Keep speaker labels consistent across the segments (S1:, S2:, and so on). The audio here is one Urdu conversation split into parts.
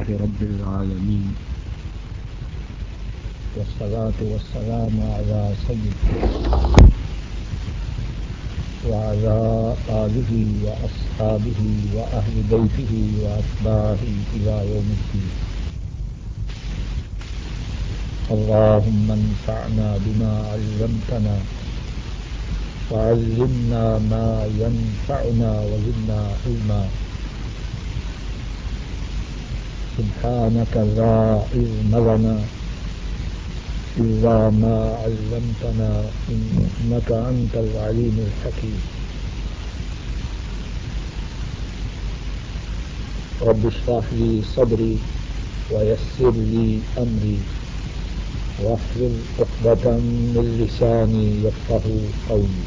S1: لله رب العالمين والصلاة والسلام على سيدنا وعلى آله وأصحابه وأهل بيته وأتباعه إلى يوم الدين. اللهم انفعنا بما علمتنا وعلمنا ما ينفعنا وزدنا علما. سبحانك لا علم لنا إلا ما علمتنا إنك أنت العليم الحكيم. رب اشرح لي صدري ويسر لي أمري واحلل عقدة من لساني يفقهوا قولي.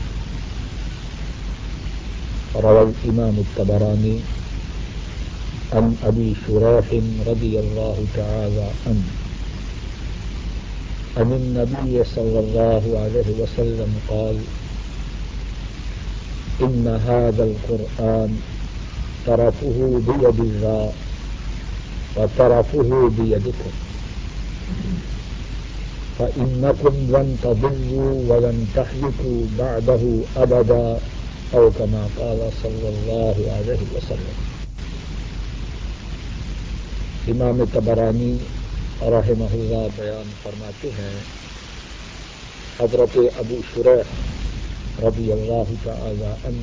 S1: روى الإمام الطبراني عن أبي شريح رضي الله تعالى عنه عن النبي صلى الله عليه وسلم قال: إن هذا القرآن طرفه بيد الله وطرفه بيدكم فإنكم لن تضلوا ولن تهلكوا بعده أبدا أو كما قال صلى الله عليه وسلم. امام طبرانی رحمہ اللہ بیان فرماتے ہیں، حضرت ابو شریح رضی اللہ تعالی عنہ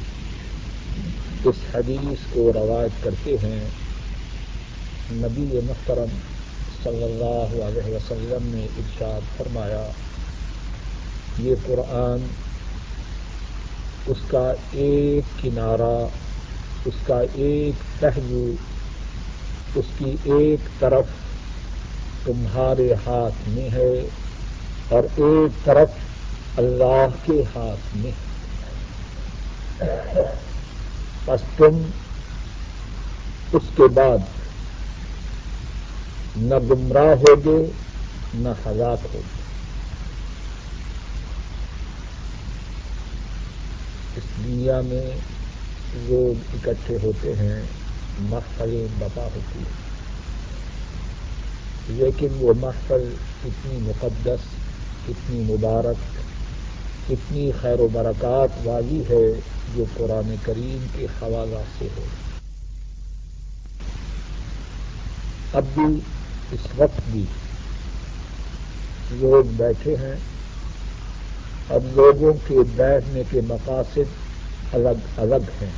S1: اس حدیث کو روایت کرتے ہیں، نبی محترم صلی اللہ علیہ وسلم نے ارشاد فرمایا، یہ قرآن اس کا ایک کنارہ، اس کا ایک پہلو، اس کی ایک طرف تمہارے ہاتھ میں ہے اور ایک طرف اللہ کے ہاتھ میں ہے، پس تم اس کے بعد نہ گمراہ ہوگے نہ ہلاک ہوگے۔ اس دنیا میں لوگ اکٹھے ہوتے ہیں، محفلیں بپا ہوتی ہیں، لیکن وہ محفل کتنی مقدس، کتنی مبارک، کتنی خیر و برکات والی ہے جو قرآن کریم کے حوالہ سے ہے۔ اب بھی اس وقت بھی لوگ بیٹھے ہیں، اب لوگوں کے بیٹھنے کے مقاصد الگ الگ ہیں۔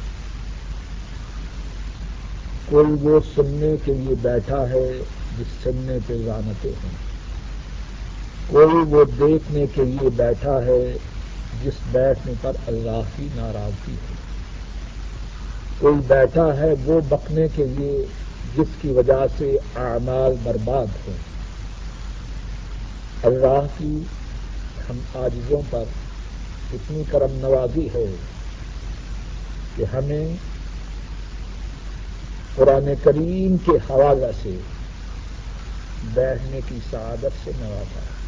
S1: کوئی وہ سننے کے لیے بیٹھا ہے جس سننے پہ لعنتیں ہیں، کوئی وہ دیکھنے کے لیے بیٹھا ہے جس بیٹھنے پر اللہ کی ناراضگی ہے، کوئی بیٹھا ہے وہ بکنے کے لیے جس کی وجہ سے اعمال برباد ہوں۔ اللہ کی ہم عاجزوں پر اتنی کرم نوازی ہے کہ ہمیں قرآن کریم کے حوالے سے بیٹھنے کی سعادت سے نوازا ہے۔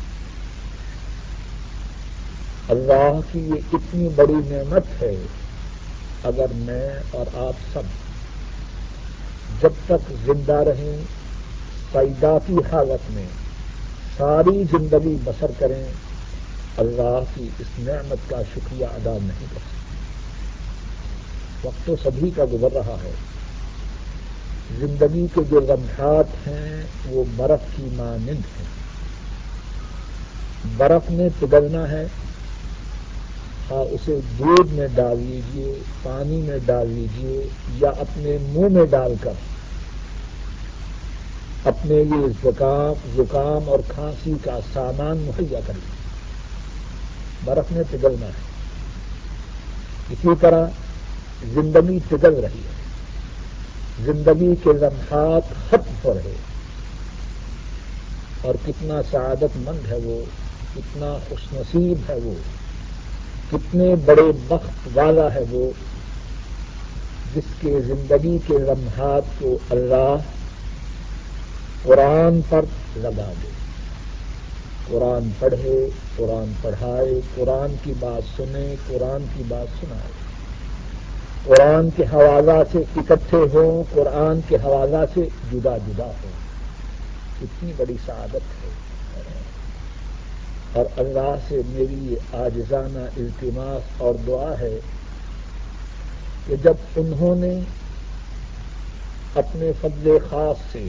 S1: اللہ کی یہ اتنی بڑی نعمت ہے، اگر میں اور آپ سب جب تک زندہ رہیں سعادتی حالت میں ساری زندگی بسر کریں، اللہ کی اس نعمت کا شکریہ ادا نہیں کر سکتے۔ وقت تو سبھی کا گزر رہا ہے، زندگی کے جو لمحات ہیں وہ برف کی مانند ہیں۔ برف نے پگھلنا ہے، ہاں اسے دودھ میں ڈال لیجیے، پانی میں ڈال لیجیے یا اپنے منہ میں ڈال کر اپنے لیے زکام اور کھانسی کا سامان مہیا کر لیجیے، برف نے پگھلنا ہے۔ اسی طرح زندگی پگھل رہی ہے، زندگی کے لمحات ختم ہو رہے، اور کتنا سعادت مند ہے وہ، کتنا خوش نصیب ہے وہ، کتنے بڑے بخت والا ہے وہ جس کے زندگی کے لمحات کو اللہ قرآن پر لگا دے، قرآن پڑھے، قرآن پڑھائے، قرآن کی بات سنے، قرآن کی بات سنائے۔ قرآن کے حوالہ سے اکٹھے ہوں، قرآن کے حوالہ سے جدا جدا ہوں، اتنی بڑی سعادت ہے۔ اور اللہ سے میری یہ عاجزانہ التماس اور دعا ہے کہ جب انہوں نے اپنے فضل خاص سے،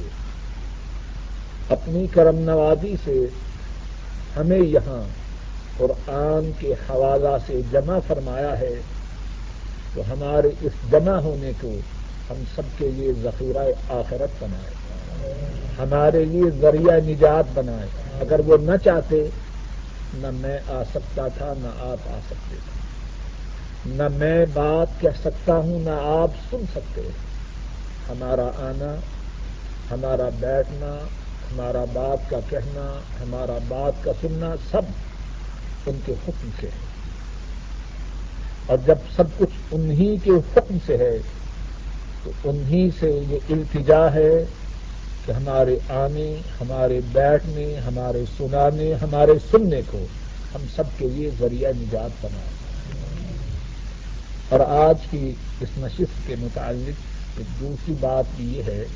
S1: اپنی کرم نوازی سے ہمیں یہاں قرآن کے حوالہ سے جمع فرمایا ہے، تو ہمارے اس جمع ہونے کو ہم سب کے لیے ذخیرہ آخرت بنائے، ہمارے لیے ذریعہ نجات بنائے۔ اگر وہ نہ چاہتے نہ میں آ سکتا تھا، نہ آپ آ سکتے تھے، نہ میں بات کہہ سکتا ہوں، نہ آپ سن سکتے۔ ہمارا آنا، ہمارا بیٹھنا، ہمارا بات کا کہنا، ہمارا بات کا سننا سب ان کے حکم سے ہے، اور جب سب کچھ انہی کے حکم سے ہے تو انہی سے یہ التجا ہے کہ ہمارے آنے، ہمارے بیٹھنے، ہمارے سنانے، ہمارے سننے کو ہم سب کے لیے ذریعہ نجات بنائیں۔ اور آج کی اس نشست کے متعلق ایک دوسری بات بھی یہ ہے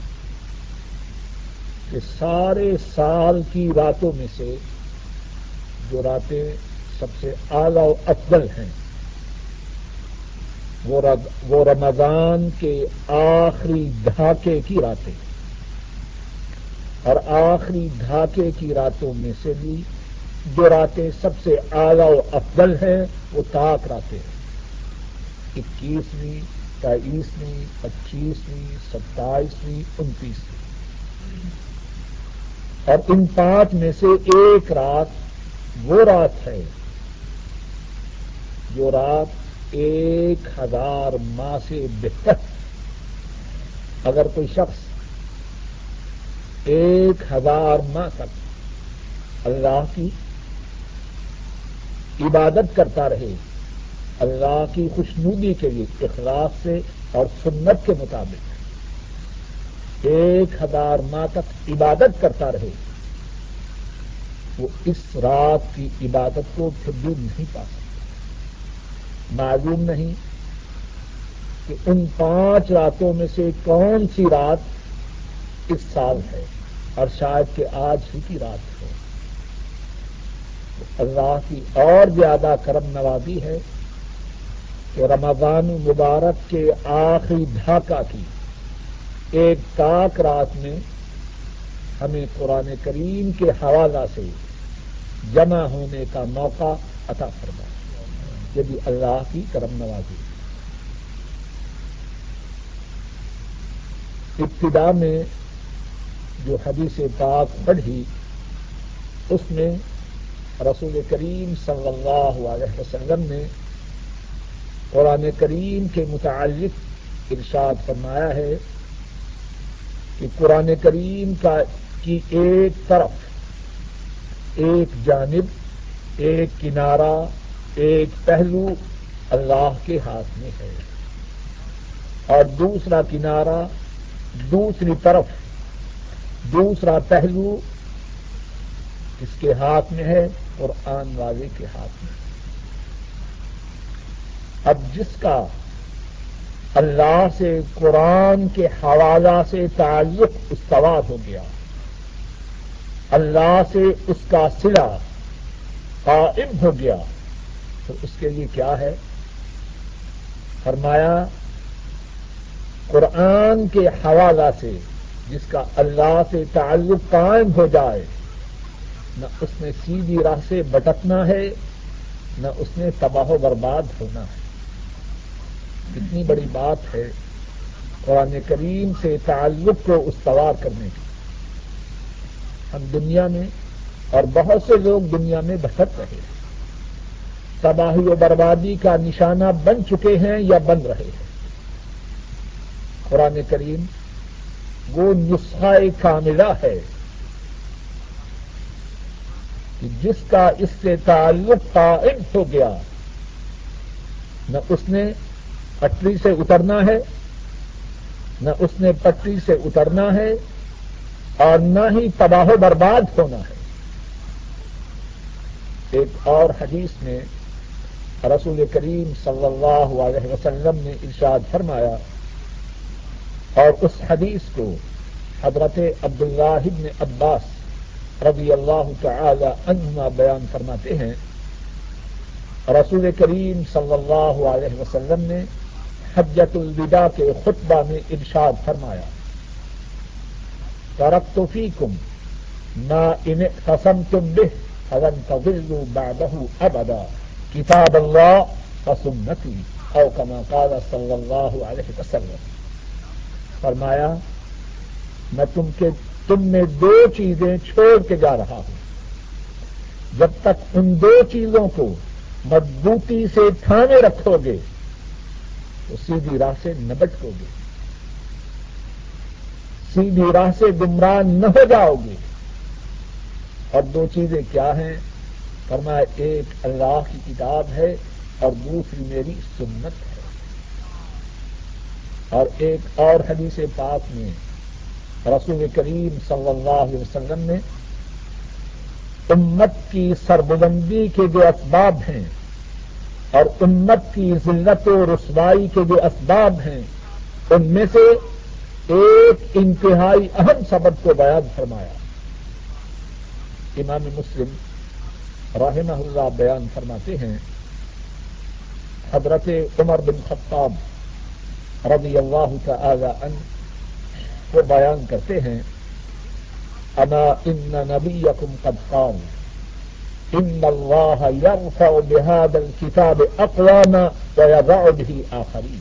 S1: کہ سارے سال کی راتوں میں سے جو راتیں سب سے اعلیٰ و افضل ہیں وہ رمضان کے آخری دھاکے کی راتیں، اور آخری دھاکے کی راتوں میں سے بھی جو راتیں سب سے اعلیٰ و افضل ہیں وہ طاق راتیں ہیں، 21ویں، 23ویں، 25ویں، 27ویں، 29ویں، اور ان 5 میں سے ایک رات وہ رات ہے جو رات 1000 ماہ سے بہتر۔ اگر کوئی شخص 1000 ماہ تک اللہ کی عبادت کرتا رہے، اللہ کی خوشنودی کے لیے اخلاص سے اور سنت کے مطابق 1000 ماہ تک عبادت کرتا رہے، وہ اس رات کی عبادت کو پھر بھی نہیں پا سکتا۔ معلوم نہیں کہ ان 5 راتوں میں سے کون سی رات اس سال ہے، اور شاید کہ آج ہی کی رات ہے۔ اللہ کی اور زیادہ کرم نوازی ہے کہ رمضان مبارک کے آخری دھاکہ کی ایک طاق رات میں ہمیں قرآن کریم کے حوالہ سے جمع ہونے کا موقع عطا فرمایا۔ یہ بھی اللہ کی کرم نوازی۔ ابتدا میں جو حدیث پاک پڑھی اس میں رسول کریم صلی اللہ علیہ وسلم نے قرآن کریم کے متعلق ارشاد فرمایا ہے کہ قرآن کریم کی ایک طرف، ایک جانب، ایک کنارہ، ایک پہلو اللہ کے ہاتھ میں ہے، اور دوسرا کنارہ، دوسری طرف، دوسرا پہلو کس کے ہاتھ میں ہے؟ قرآن والے کے ہاتھ میں۔ اب جس کا اللہ سے، قرآن کے حوالہ سے تعلق استوار ہو گیا، اللہ سے اس کا صلہ قائم ہو گیا، تو اس کے لیے کیا ہے؟ فرمایا قرآن کے حوالہ سے جس کا اللہ سے تعلق قائم ہو جائے، نہ اس نے سیدھی راہ سے بھٹکنا ہے، نہ اس نے تباہ و برباد ہونا ہے۔ کتنی بڑی بات ہے قرآن کریم سے تعلق کو استوار کرنے کی۔ ہم دنیا میں اور بہت سے لوگ دنیا میں بھٹک رہے ہیں، تباہی و بربادی کا نشانہ بن چکے ہیں یا بن رہے ہیں۔ قرآن کریم وہ نسخہ کاملہ ہے کہ جس کا اس سے تعلق قائم ہو گیا، نہ اس نے پٹری سے اترنا ہے، نہ اس نے پٹری سے اترنا ہے، اور نہ ہی تباہ و برباد ہونا ہے۔ ایک اور حدیث میں رسول کریم صلی اللہ علیہ وسلم نے ارشاد فرمایا اور اس حدیث کو حضرت عبداللہ بن عباس رضی اللہ تعالی عنہما بیان فرماتے ہیں رسول کریم صلی اللہ علیہ وسلم نے حجۃ الوداع کے خطبہ میں ارشاد فرمایا ترکت فیکم ما ان اعتصمتم به فلن تضلوا بعده ابدا کتاب اللہ و سنتی او کما قال صلی اللہ علیہ وسلم فرمایا میں تم میں دو چیزیں چھوڑ کے جا رہا ہوں جب تک ان دو چیزوں کو مضبوطی سے تھامے رکھو گے تو سیدھی راہ سے نہ بھٹکو گے سیدھی راہ سے گمراہ نہ ہو جاؤ گے اور دو چیزیں کیا ہیں فرمایا ایک اللہ کی کتاب ہے اور دوسری میری سنت ہے اور ایک اور حدیث پاک میں رسول کریم صلی اللہ علیہ وسلم نے امت کی سربلندی کے جو اسباب ہیں اور امت کی ذلت و رسوائی کے جو اسباب ہیں ان میں سے ایک انتہائی اہم سبب کو بیان فرمایا امام مسلم رحمہ اللہ بیان فرماتے ہیں حضرت عمر بن خطاب رضی اللہ تعالی عنہ کو بیان کرتے ہیں انا ان نبیکم قد قال ان اللہ یرفع بهذا الكتاب اقواما ویضع به آخرین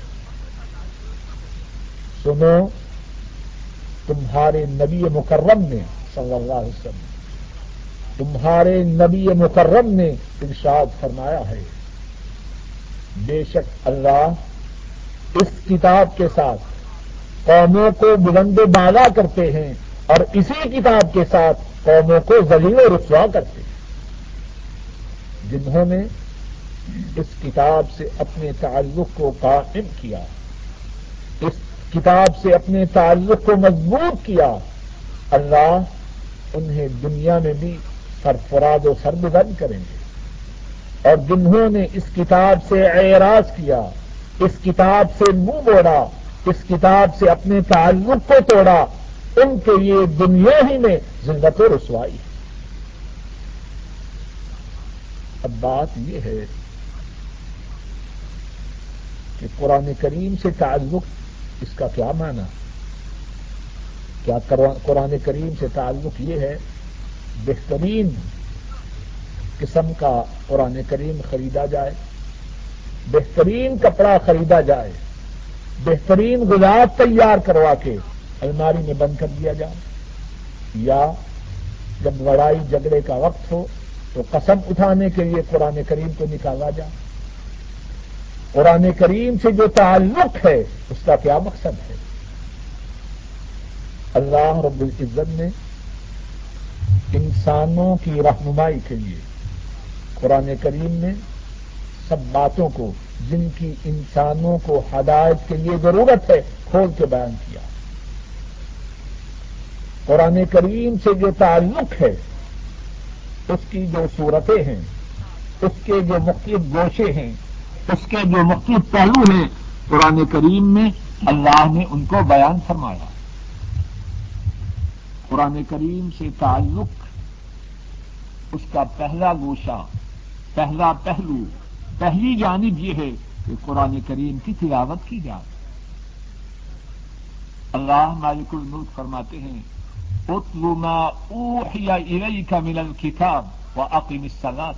S1: سنو تمہارے نبی مکرم نے صلی اللہ علیہ وسلم تمہارے نبی مکرم نے ارشاد فرمایا ہے بے شک اللہ اس کتاب کے ساتھ قوموں کو بلند و بالا کرتے ہیں اور اسی کتاب کے ساتھ قوموں کو ذلیل و رسوا کرتے ہیں جنہوں نے اس کتاب سے اپنے تعلق کو قائم کیا اس کتاب سے اپنے تعلق کو مضبوط کیا اللہ انہیں دنیا میں بھی سرفراز و سربلند کریں گے اور جنہوں نے اس کتاب سے اعراض کیا اس کتاب سے منہ موڑا اس کتاب سے اپنے تعلق کو توڑا ان کے لیے دنیا ہی میں ذلت و رسوائی ہے اب بات یہ ہے کہ قرآن کریم سے تعلق اس کا کیا معنی کیا قرآن کریم سے تعلق یہ ہے بہترین قسم کا قرآن کریم خریدا جائے بہترین کپڑا خریدا جائے بہترین غلاف تیار کروا کے الماری میں بند کر دیا جائے یا جب لڑائی جھگڑے کا وقت ہو تو قسم اٹھانے کے لیے قرآن کریم کو نکالا جائے قرآن کریم سے جو تعلق ہے اس کا کیا مقصد ہے اللہ رب العزت نے انسانوں کی رہنمائی کے لیے قرآن کریم میں سب باتوں کو جن کی انسانوں کو ہدایت کے لیے ضرورت ہے کھول کے بیان کیا قرآن کریم سے جو تعلق ہے اس کی جو صورتیں ہیں اس کے جو مختلف گوشے ہیں اس کے جو مختلف پہلو ہیں قرآن کریم میں اللہ نے ان کو بیان فرمایا قرآن کریم سے تعلق اس کا پہلا گوشہ پہلا پہلو پہلی جانب یہ ہے کہ قرآن کریم کی تلاوت کی جائے اللہ مالک الملک فرماتے ہیں اتل ما اوحی الیک من الکتاب واقم الصلاۃ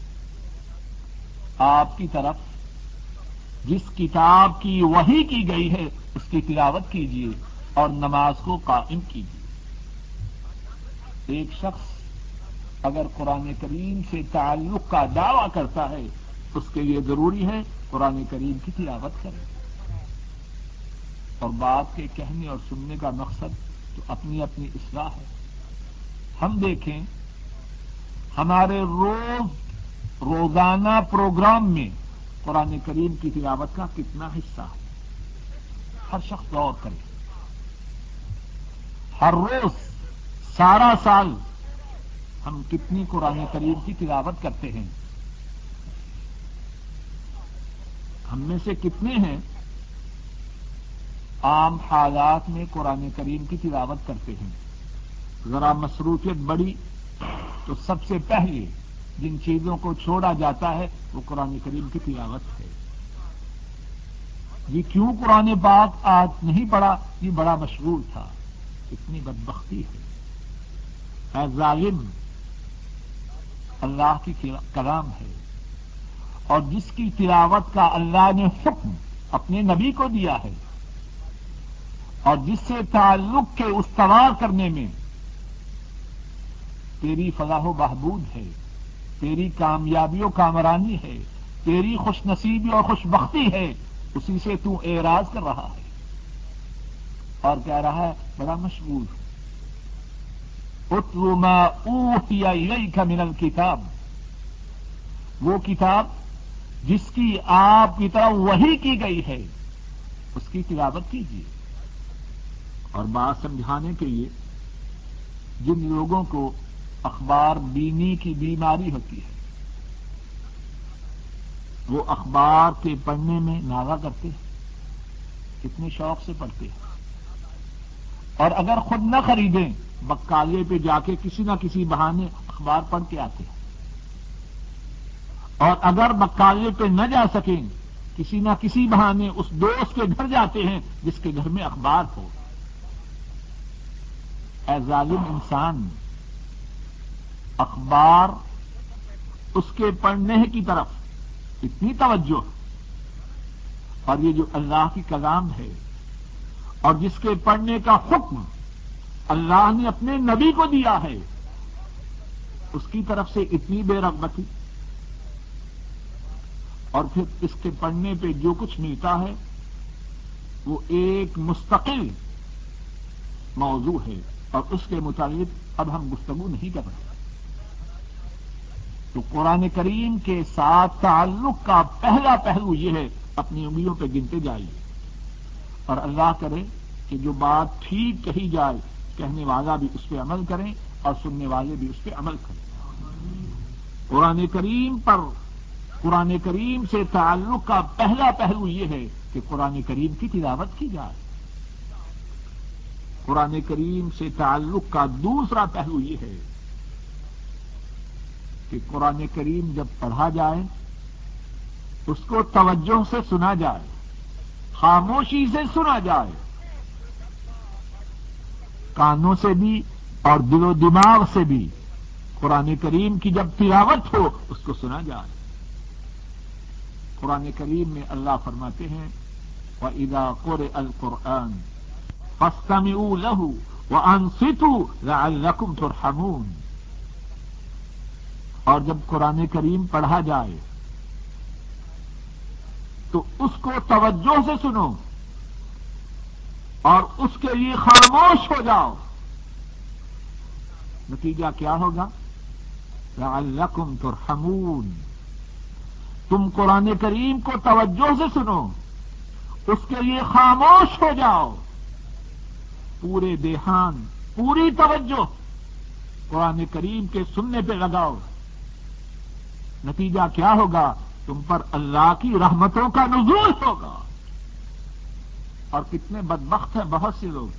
S1: آپ کی طرف جس کتاب کی وحی کی گئی ہے اس کی تلاوت کیجیے اور نماز کو قائم کیجیے ایک شخص اگر قرآن کریم سے تعلق کا دعویٰ کرتا ہے اس کے لیے ضروری ہے قرآن کریم کی تلاوت کرے اور بات کے کہنے اور سننے کا مقصد تو اپنی اپنی اصلاح ہے ہم دیکھیں ہمارے روزانہ پروگرام میں قرآن کریم کی تلاوت کا کتنا حصہ ہے ہر شخص غور کرے ہر روز سارا سال ہم کتنی قرآن کریم کی تلاوت کرتے ہیں ہم میں سے کتنے ہیں عام حالات میں قرآن کریم کی تلاوت کرتے ہیں؟ ذرا مصروفیت بڑی تو سب سے پہلے جن چیزوں کو چھوڑا جاتا ہے وہ قرآن کریم کی تلاوت ہے. یہ کیوں قرآن پاک آج نہیں پڑھا؟ یہ بڑا مشغول تھا. اتنی بدبختی ہے. اے ظالم، اللہ کی کلام ہے اور جس کی تلاوت کا اللہ نے حکم اپنے نبی کو دیا ہے اور جس سے تعلق کے استوار کرنے میں تیری فلاح و بہبود ہے، تیری کامیابی و کامرانی ہے، تیری خوش نصیبی اور خوش بختی ہے، اسی سے تو اعراض کر رہا ہے اور کہہ رہا ہے بڑا مشغول ہے. اتل ما اوحی الیک من الکتاب، وہ کتاب جس کی آپ کی طرف وحی کی گئی ہے اس کی تلاوت کیجیے. اور بات سمجھانے کے لیے جن لوگوں کو اخبار بینی کی بیماری ہوتی ہے وہ اخبار کے پڑھنے میں ناغہ کرتے ہیں، کتنے شوق سے پڑھتے ہیں، اور اگر خود نہ خریدیں بکالے پہ جا کے کسی نہ کسی بہانے اخبار پڑھ کے آتے ہیں، اور اگر بکالے پہ نہ جا سکیں کسی نہ کسی بہانے اس دوست کے گھر جاتے ہیں جس کے گھر میں اخبار ہو. اے ظالم انسان، اخبار اس کے پڑھنے کی طرف اتنی توجہ، اور یہ جو اللہ کی کلام ہے اور جس کے پڑھنے کا حکم اللہ نے اپنے نبی کو دیا ہے اس کی طرف سے اتنی بے رغبتی، اور پھر اس کے پڑھنے پہ جو کچھ ملتا ہے وہ ایک مستقل موضوع ہے اور اس کے متعلق اب ہم گفتگو نہیں کر رہے. تو قرآن کریم کے ساتھ تعلق کا پہلا پہلو یہ ہے اپنی انگلیوں پہ گنتے جائیے، اور اللہ کرے کہ جو بات ٹھیک کہی جائے کہنے والا بھی اس پہ عمل کریں اور سننے والے بھی اس پہ عمل کریں. قرآن کریم پر، قرآن کریم سے تعلق کا پہلا پہلو یہ ہے کہ قرآن کریم کی تلاوت کی جائے. قرآن کریم سے تعلق کا دوسرا پہلو یہ ہے کہ قرآن کریم جب پڑھا جائے اس کو توجہ سے سنا جائے، خاموشی سے سنا جائے، کانوں سے بھی اور دل و دماغ سے بھی. قرآن کریم کی جب تلاوت ہو اس کو سنا جائے. قرآن کریم میں اللہ فرماتے ہیں وَإِذَا قُرِئَ الْقُرْآنُ فَاسْتَمِعُوا لَهُ وَأَنصِتُوا لَعَلَّكُمْ تُرْحَمُونَ. اور جب قرآن کریم پڑھا جائے تو اس کو توجہ سے سنو اور اس کے لیے خاموش ہو جاؤ. نتیجہ کیا ہوگا؟ لعلکم ترحمون. تم قرآن کریم کو توجہ سے سنو، اس کے لیے خاموش ہو جاؤ، پورے دھیان، پوری توجہ قرآن کریم کے سننے پہ لگاؤ. نتیجہ کیا ہوگا؟ تم پر اللہ کی رحمتوں کا نزول ہوگا. اور کتنے بدبخت ہیں بہت سے لوگ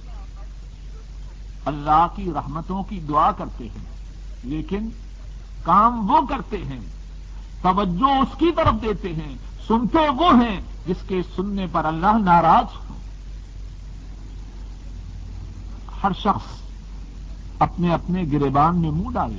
S1: اللہ کی رحمتوں کی دعا کرتے ہیں لیکن کام وہ کرتے ہیں، توجہ اس کی طرف دیتے ہیں، سنتے وہ ہیں جس کے سننے پر اللہ ناراض ہو. ہر شخص اپنے اپنے گریبان میں منہ ڈالے،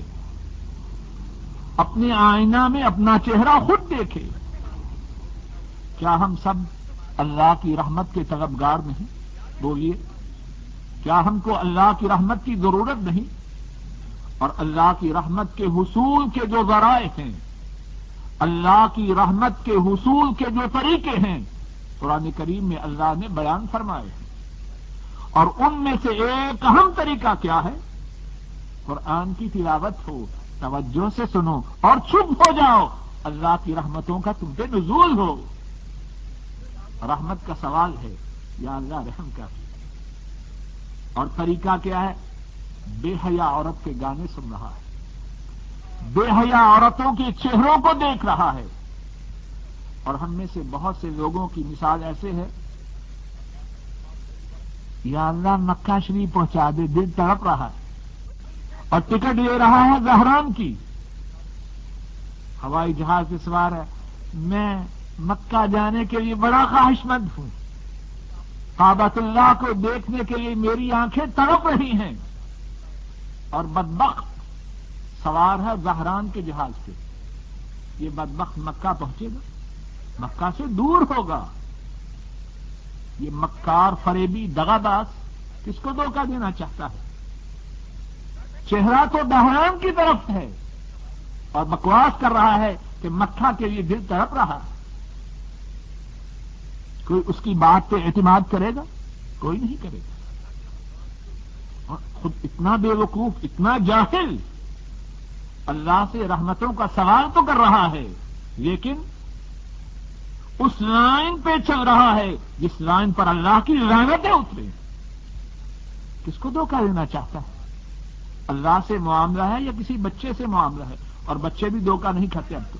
S1: اپنے آئینہ میں اپنا چہرہ خود دیکھے. کیا ہم سب اللہ کی رحمت کے طلبگار نہیں؟ بولیے، کیا ہم کو اللہ کی رحمت کی ضرورت نہیں؟ اور اللہ کی رحمت کے حصول کے جو ذرائع ہیں، اللہ کی رحمت کے حصول کے جو طریقے ہیں قرآن کریم میں اللہ نے بیان فرمائے ہیں. اور ان میں سے ایک اہم طریقہ کیا ہے؟ قرآن کی تلاوت ہو، توجہ سے سنو اور چپ ہو جاؤ، اللہ کی رحمتوں کا تم پہ نزول ہو. رحمت کا سوال ہے، یا اللہ رحم کر. اور طریقہ کیا ہے؟ بے حیا عورت کے گانے سن رہا ہے، بے حیا عورتوں کے چہروں کو دیکھ رہا ہے، اور ہم میں سے بہت سے لوگوں کی مثال ایسے ہے، یا اللہ مکہ شریف پہنچا دے، دل تڑپ رہا ہے اور ٹکٹ لے رہا ہے زہران کی، ہوائی جہاز سے سوار ہے، میں مکہ جانے کے لیے بڑا خواہش مند ہوں، کعبۃ اللہ کو دیکھنے کے لیے میری آنکھیں تڑپ رہی ہیں، اور بدبخت سوار ہے زہران کے جہاز پہ، یہ بدبخت مکہ پہنچے گا؟ مکہ سے دور ہوگا۔ یہ مکار فریبی دغاباز کس کو دھوکہ دینا چاہتا ہے؟ چہرہ تو دہران کی طرف ہے اور بکواس کر رہا ہے کہ مکہ کے لیے دل تڑپ رہا ہے۔ کوئی اس کی بات پہ اعتماد کرے گا؟ کوئی نہیں کرے گا۔ اور خود اتنا بے وقوف، اتنا جاہل، اللہ سے رحمتوں کا سوال تو کر رہا ہے، لیکن اس لائن پہ چل رہا ہے جس لائن پر اللہ کی لعنتیں اتریں۔ کس کو دھوکہ دینا چاہتا ہے؟ اللہ سے معاملہ ہے یا کسی بچے سے معاملہ ہے؟ اور بچے بھی دھوکہ نہیں کھاتے اب تو۔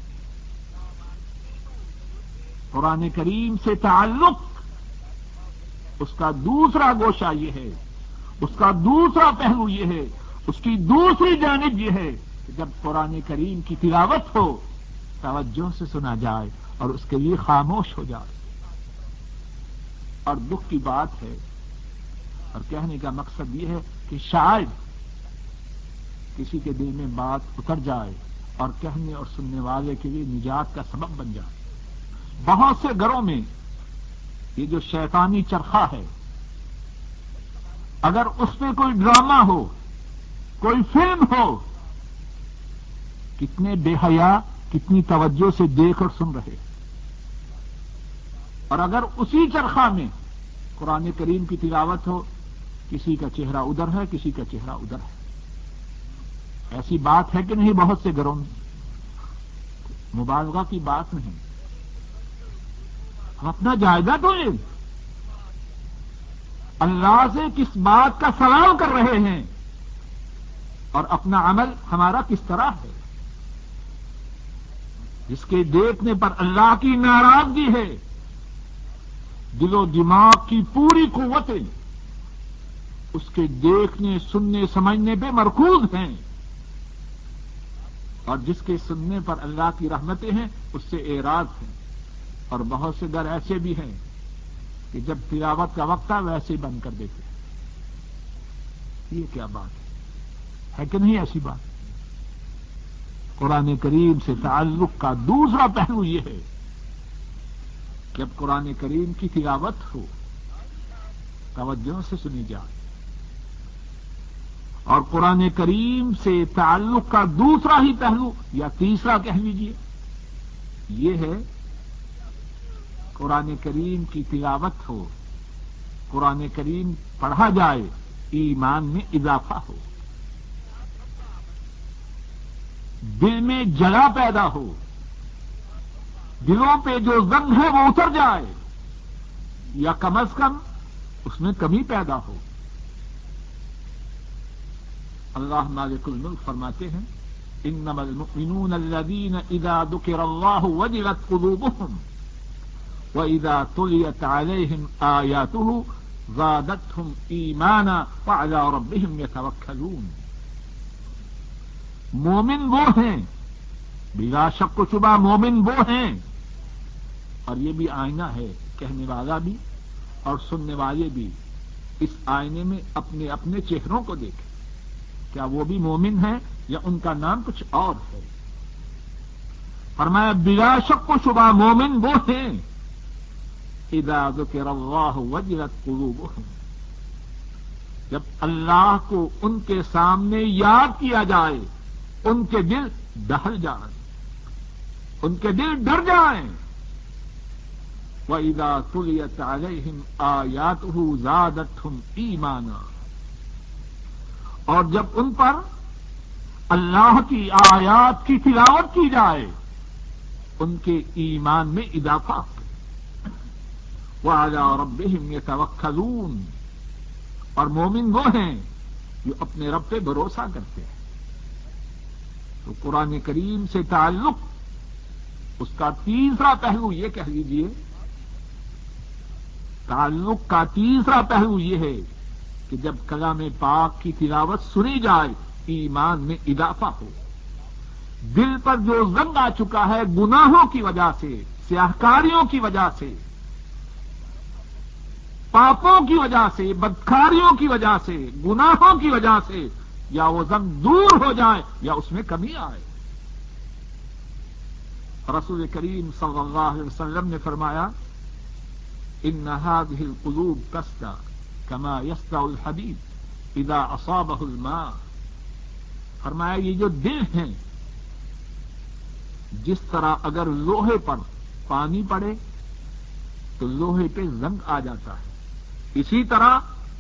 S1: قرآن کریم سے تعلق اس کا دوسرا گوشہ یہ ہے، اس کا دوسرا پہلو یہ ہے، اس کی دوسری جانب یہ ہے کہ جب قرآن کریم کی تلاوت ہو توجہ سے سنا جائے اور اس کے لیے خاموش ہو جائے۔ اور دکھ کی بات ہے، اور کہنے کا مقصد یہ ہے کہ شاید کسی کے دل میں بات اتر جائے اور کہنے اور سننے والے کے لیے نجات کا سبب بن جائے۔ بہت سے گھروں میں یہ جو شیطانی چرخا ہے، اگر اس میں کوئی ڈرامہ ہو، کوئی فلم ہو، کتنے بے حیا کتنی توجہ سے دیکھ اور سن رہے، اور اگر اسی چرخا میں قرآن کریم کی تلاوت ہو، کسی کا چہرہ ادھر ہے، کسی کا چہرہ ادھر ہے۔ ایسی بات ہے کہ نہیں بہت سے گھروں میں؟ مبالغہ کی بات نہیں، ہم اپنا جائزہ تو لیں، اللہ سے کس بات کا سوال کر رہے ہیں اور اپنا عمل ہمارا کس طرح ہے؟ جس کے دیکھنے پر اللہ کی ناراضگی ہے، دل و دماغ کی پوری قوتیں اس کے دیکھنے، سننے، سمجھنے پہ مرکوز ہیں، اور جس کے سننے پر اللہ کی رحمتیں ہیں اس سے اعراض ہیں۔ اور بہت سے در ایسے بھی ہیں کہ جب تلاوت کا وقت تھا ویسے ہی بند کر دیتے ہیں۔ یہ کیا بات ہے کہ نہیں ایسی بات؟ قرآن کریم سے تعلق کا دوسرا پہلو یہ ہے، جب قرآن کریم کی تلاوت ہو توجہ سے سنی جائے۔ اور قرآن کریم سے تعلق کا دوسرا ہی پہلو یا تیسرا کہہ لیجیے، یہ ہے قرآن کریم کی تلاوت ہو، قرآن کریم پڑھا جائے، ایمان میں اضافہ ہو، دل میں جلا پیدا ہو، دلوں پہ جو زنگ ہے وہ اتر جائے، یا کم از کم اس میں کمی پیدا ہو۔ اللہ مالک الملک فرماتے ہیں، انما المؤمنون الذین اذا ذکر اللہ وجلت قلوبهم واذا تلیت علیہم آیاتہ زادتهم ایمانا وعلی ربهم یتوکلون۔ مومن وہ ہیں، بلا شک و شبہ مومن وہ ہیں، اور یہ بھی آئینہ ہے، کہنے والا بھی اور سننے والے بھی اس آئینے میں اپنے اپنے چہروں کو دیکھیں، کیا وہ بھی مومن ہیں یا ان کا نام کچھ اور ہے؟ فرمایا بلا شک و شبہ مومن وہ ہیں، اذا ذکر اللہ وجلت قلوبهم، جب اللہ کو ان کے سامنے یاد کیا جائے ان کے دل دہل جائیں، ان کے دل ڈر جائیں۔ وَإِذَا تُلِيَتْ عَلَيْهِمْ آيَاتُهُ زَادَتْهُمْ إِيمَانًا، اور جب ان پر اللہ کی آیات کی تلاوت کی جائے ان کے ایمان میں اضافہ ہو۔ وَعَلَىٰ رَبِّهِمْ يَتَوَكَّلُونَ، اور مومن وہ ہیں جو اپنے رب پہ بھروسہ کرتے ہیں۔ تو قرآن کریم سے تعلق اس کا تیسرا پہلو یہ کہہ لیجئے، تعلق کا تیسرا پہلو یہ ہے کہ جب کلام پاک کی تلاوت سنی جائے ایمان میں اضافہ ہو، دل پر جو زنگ آ چکا ہے گناہوں کی وجہ سے، سیاہکاریوں کی وجہ سے، پاپوں کی وجہ سے، بدکاریوں کی وجہ سے، گناہوں کی وجہ سے، یا وہ زنگ دور ہو جائے یا اس میں کمی آئے۔ رسول کریم صلی اللہ علیہ وسلم نے فرمایا ان هذه القلوب تسطع كما يسطع الحديد اذا اصابه الماء، فرمایا یہ جو دل ہیں جس طرح اگر لوہے پر پانی پڑے تو لوہے پہ زنگ آ جاتا ہے، اسی طرح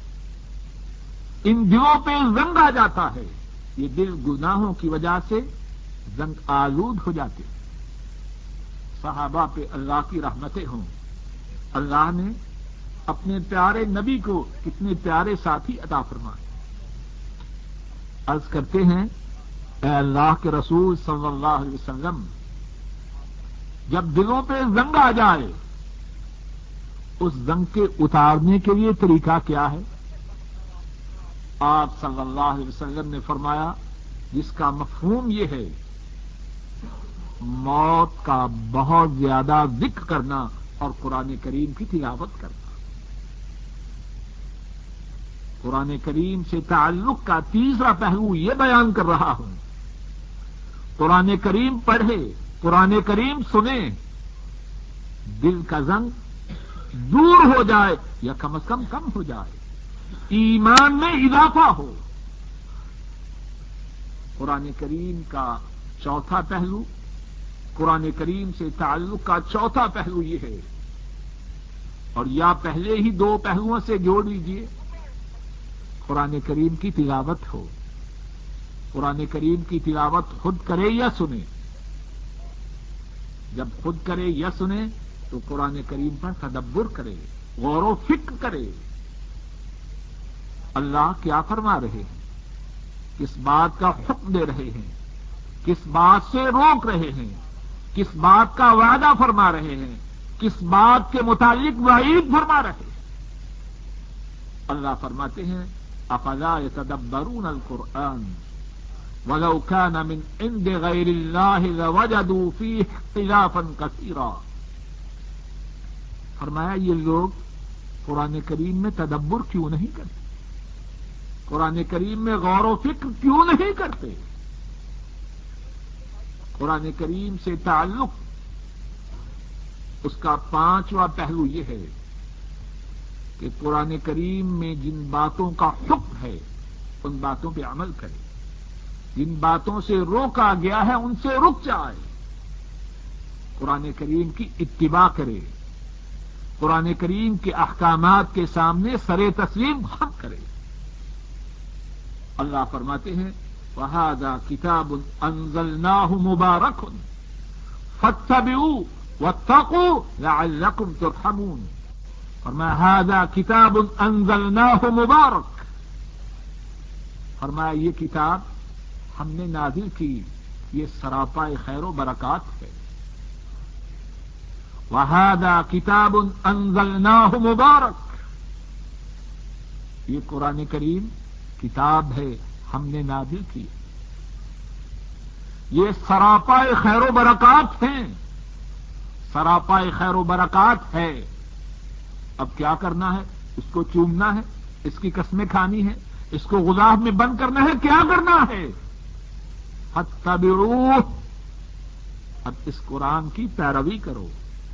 S1: ان دلوں پہ زنگ آ جاتا ہے، یہ دل گناہوں کی وجہ سے زنگ آلود ہو جاتے ہیں۔ صحابہ پہ اللہ کی رحمتیں ہوں، اللہ نے اپنے پیارے نبی کو کتنے پیارے ساتھی عطا فرمائے۔ عرض کرتے ہیں اے اللہ کے رسول صلی اللہ علیہ وسلم، جب دلوں پہ زنگ آ جائے اس زنگ کے اتارنے کے لیے طریقہ کیا ہے؟ آپ صلی اللہ علیہ وسلم نے فرمایا جس کا مفہوم یہ ہے موت کا بہت زیادہ ذکر کرنا اور قرآن کریم کی تلاوت کرنا۔ قرآن کریم سے تعلق کا تیسرا پہلو یہ بیان کر رہا ہوں، قرآن کریم پڑھے، قرآن کریم سنے، دل کا زنگ دور ہو جائے یا کم از کم ہو جائے، ایمان میں اضافہ ہو۔ قرآن کریم کا چوتھا پہلو، قرآن کریم سے تعلق کا چوتھا پہلو یہ ہے، اور یا پہلے ہی دو پہلوؤں سے جوڑ لیجئے، قرآن کریم کی تلاوت ہو۔ قرآن کریم کی تلاوت خود کرے یا سنے، جب خود کرے یا سنے تو قرآن کریم پر تدبر کرے، غور و فکر کرے، اللہ کیا فرما رہے ہیں، کس بات کا حکم دے رہے ہیں، کس بات سے روک رہے ہیں، کس بات کا وعدہ فرما رہے ہیں، کس بات کے متعلق وعید فرما رہے ہیں۔ اللہ فرماتے ہیں افلا يتدبرون القرآن ولو كان من عند غير الله لوجدوا فيه اختلافا كثيرا، فرمایا یہ لوگ قرآن کریم میں تدبر کیوں نہیں کرتے، قرآن کریم میں غور و فکر کیوں نہیں کرتے؟ قرآن کریم سے تعلق اس کا پانچواں پہلو یہ ہے کہ قرآن کریم میں جن باتوں کا حکم ہے ان باتوں پہ عمل کرے، جن باتوں سے روکا گیا ہے ان سے رک جائے، قرآن کریم کی اتباع کرے، قرآن کریم کے احکامات کے سامنے سر تسلیم خم کرے۔ اللہ فرماتے ہیں وَهَذَا كِتَابٌ أَنزَلْنَاهُ مُبَارَكٌ فَاتَّبِعُوهُ وَاتَّقُوا لَعَلَّكُمْ تُرْحَمُونَ، فرمایا هَذَا كِتَابٌ أَنزَلْنَاهُ مُبَارَكٌ، فرمایا یہ کتاب ہم نے نازل کی، یہ سراپا خیر و برکات ہے۔ وَهَذَا كِتَابٌ أَنزَلْنَاهُ مُبَارَكٌ، یہ قرآن کریم کتاب ہے ہم نے نازل کی، یہ سراپا خیر و برکات ہیں، سراپا خیر و برکات ہے۔ اب کیا کرنا ہے؟ اس کو چومنا ہے، اس کی قسمیں کھانی ہے، اس کو غلاف میں بند کرنا ہے، کیا کرنا ہے؟ فاتبعوہ، اب اس قرآن کی پیروی کرو،